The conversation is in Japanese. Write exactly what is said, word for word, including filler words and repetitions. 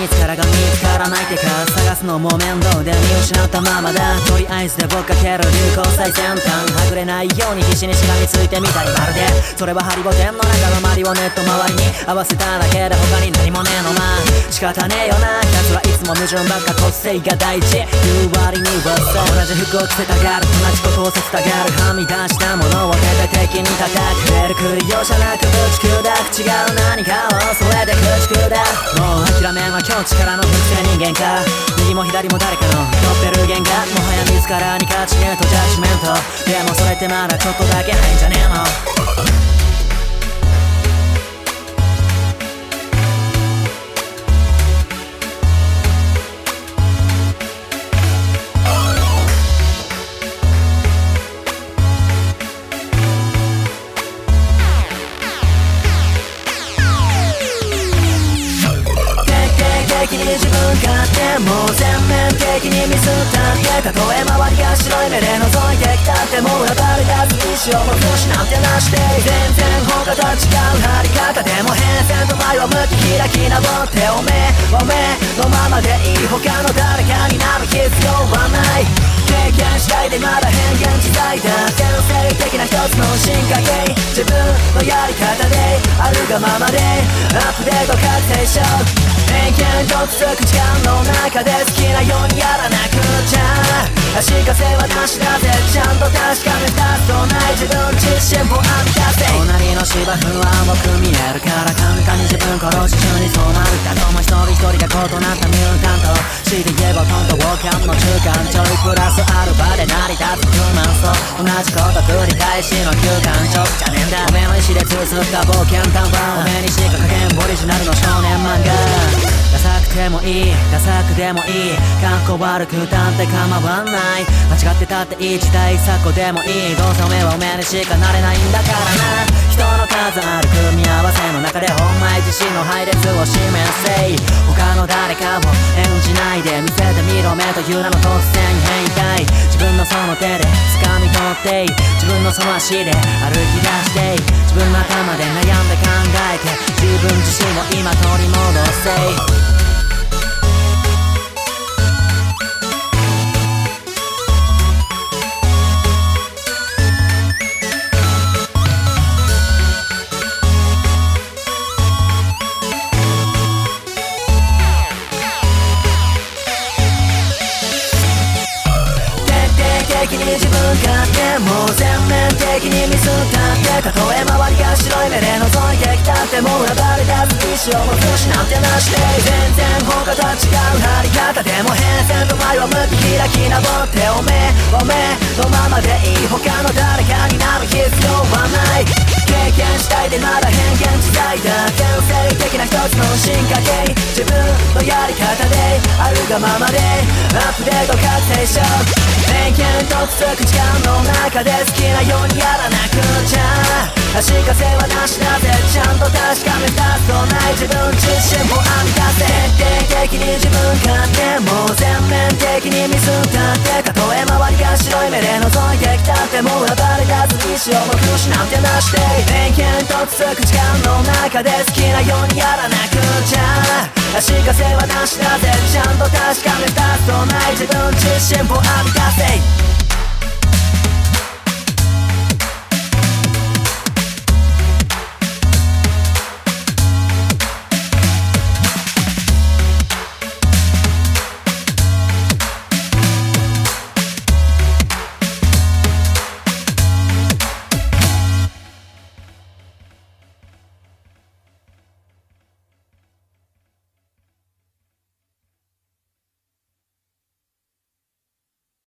いつからが見つからないってか探すのも面倒で見失ったままだ。とりあえずで追っかける流行最先端、はぐれないように必死にしがみついてみたり、まるでそれはハリボテンの中のマリオネット周りに合わせただけで他に何もねえの。まあ仕方ねえよな、奴はいつも矛盾ばっか個性が大事言う割にはさ、同じ服を着せたがる、同じことをさせたがる、はみ出したものを手で敵に叩く、触れるくり容赦なくぶち砕く、違う何かをそれで口砕く。もう諦めんは今日力の複製人間か、右も左も誰かのドッペルゲンガー、もはや自らに勝ちねえとジャッジメント、でもそれってまだちょっとだけ変じゃねえの。自分勝手もう全面的にミスったって、たとえ周りが白い目で覗いてきたってもう暴れ出す意志をもくしなんてなして、全然他と違う張り方でも変遷と前を向き開き直って、おめえおめえのままでいい、他の誰かになる必要はない、経験次第でまだ変幻自在だ、天性的な一つの進化系、自分のやり方であるがままでアップデート確定しよう、偏見とつく時間の中で好きなようにやらなくちゃ、足かせはなしだぜ、ちゃんと確かめたとない自分自身を編み出せ、隣の芝生は重く見えるから簡単に自分殺し中にそうなるだとも一人一人が異なったミュータント、強いて言えばトンとウォーキャンの中間ちょいプラスアルファで成り立つヒューマンソー、同じこと繰り返しの休館長じゃねえんだ、おめえの意志で綴った冒険探訪、おめえにしか書けんオリジナルの少年漫画、ダサくてもいいダサくでもいい、かっこ悪くたって構わない、間違ってたっていい時代錯誤でもいい、どうせおめえはおめえにしかなれないんだからな、人の数ある組み合わせの中でお前自身の配列を示せ、他の誰かを演じないで見せてみろ目という名の突然変態、自分のその手で掴み取って自分のその足で歩き出して自分の頭で悩んで考えて自分自身を今取り戻せ、自分勝手もう全面的にミスったって、たとえ周りが白い目で覗いてきたってもう暴れ出す意志をもくしなんてなして、全然他と違う張り方でも変遷と前を向き開き直って、おめえおめえのままでいい、他の誰かになる必要はない、経験次第でまだ変幻自在だ、天性的な一つの進化系、自分のやり方であるがままでアップデート確定しよう、偏見とつく時間の中で好きなようにやらなくちゃ、足かせはなしだぜ、ちゃんと確かめたとない自分自身を編み出せ、徹底的に自分勝手もう全面的にミスったって、たとえ周りが白い目で覗いてきたってもう暴れ出す意志をもくしなんてなして、偏見とつく時間の中で好きなようにやらなくちゃ、足かせはなしだぜ、ちゃんと確かめたとない自分自身を編み出せ。